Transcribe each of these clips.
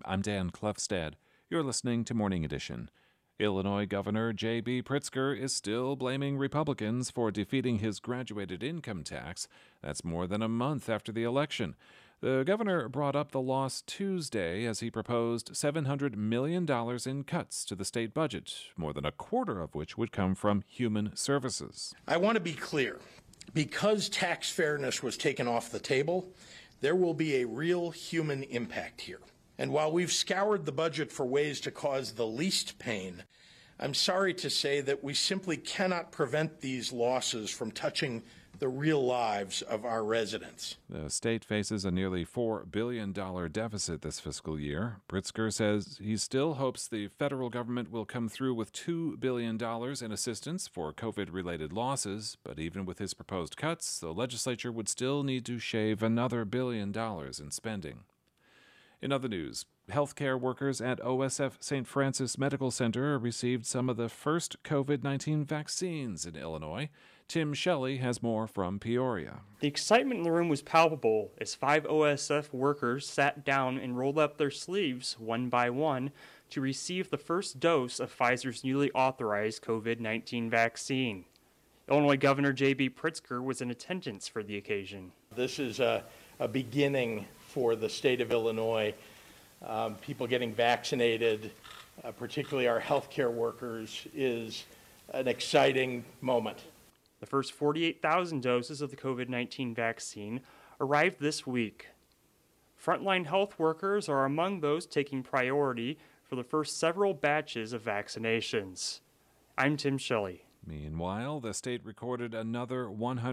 I'm Dan Klefstad. You're listening to Morning Edition. Illinois Governor J.B. Pritzker is still blaming Republicans for defeating his graduated income tax. That's more than a month after the election. The governor brought up the loss Tuesday as he proposed $700 million in cuts to the state budget, more than a quarter of which would come from human services. I want to be clear. Because tax fairness was taken off the table, there will be a real human impact here. And while we've scoured the budget for ways to cause the least pain, I'm sorry to say that we simply cannot prevent these losses from touching the real lives of our residents. The state faces a nearly $4 billion deficit this fiscal year. Pritzker says he still hopes the federal government will come through with $2 billion in assistance for COVID-related losses, but even with his proposed cuts, the legislature would still need to shave another $1 billion in spending. In other news, healthcare workers at OSF St. Francis Medical Center received some of the first COVID-19 vaccines in Illinois. Tim Shelley has more from Peoria. The excitement in the room was palpable as 5 OSF workers sat down and rolled up their sleeves one by one to receive the first dose of Pfizer's newly authorized COVID-19 vaccine. Illinois Governor J.B. Pritzker was in attendance for the occasion. This is a beginning for the state of Illinois. People getting vaccinated, particularly our healthcare workers, is an exciting moment. The first 48,000 doses of the COVID-19 vaccine arrived this week. Frontline health workers are among those taking priority for the first several batches of vaccinations. I'm Tim Shelley. Meanwhile, the state recorded another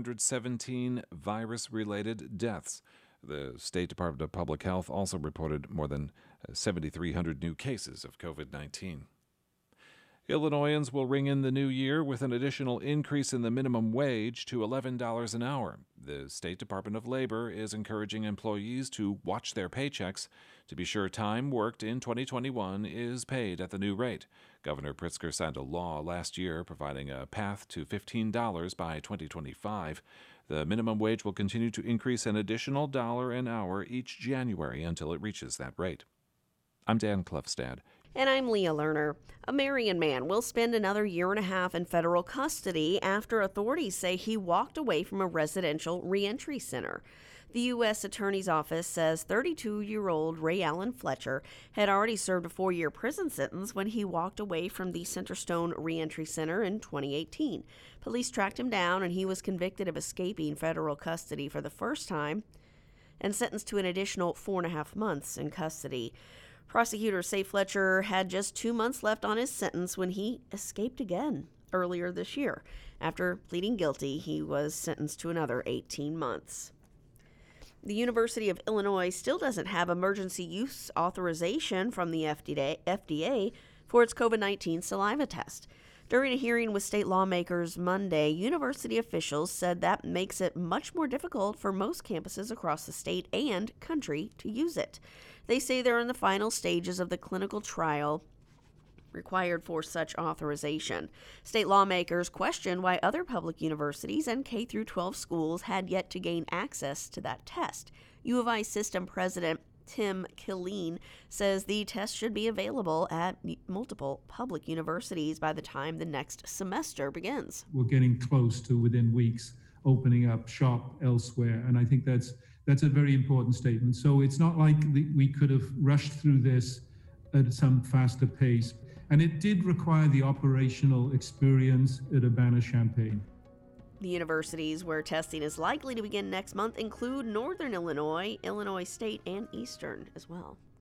117 virus-related deaths. The State Department of Public Health also reported more than 7,300 new cases of COVID-19. Illinoisans will ring in the new year with an additional increase in the minimum wage to $11 an hour. The State Department of Labor is encouraging employees to watch their paychecks to be sure time worked in 2021 is paid at the new rate. Governor Pritzker signed a law last year providing a path to $15 by 2025. The minimum wage will continue to increase an additional $1 an hour each January until it reaches that rate. I'm Dan Klefstad. And I'm Leah Lerner. A Marion man will spend another year and a half in federal custody after authorities say he walked away from a residential reentry center. The U.S. Attorney's Office says 32-year-old Ray Allen Fletcher had already served a 4-year prison sentence when he walked away from the Centerstone Reentry Center in 2018. Police tracked him down, and he was convicted of escaping federal custody for the first time and sentenced to an additional 4.5 months in custody. Prosecutors say Fletcher had just 2 months left on his sentence when he escaped again earlier this year. After pleading guilty, he was sentenced to another 18 months. The University of Illinois still doesn't have emergency use authorization from the FDA for its COVID-19 saliva test. During a hearing with state lawmakers Monday, university officials said that makes it much more difficult for most campuses across the state and country to use it. They say they're in the final stages of the clinical trial required for such authorization. State lawmakers question why other public universities and K-12 schools had yet to gain access to that test. U of I system president Tim Killeen says the test should be available at multiple public universities by the time the next semester begins. We're getting close to, within weeks, opening up shop elsewhere, and I think that's a very important statement. So it's not like we could have rushed through this at some faster pace. And it did require the operational experience at Urbana-Champaign. The universities where testing is likely to begin next month include Northern Illinois, Illinois State, and Eastern as well.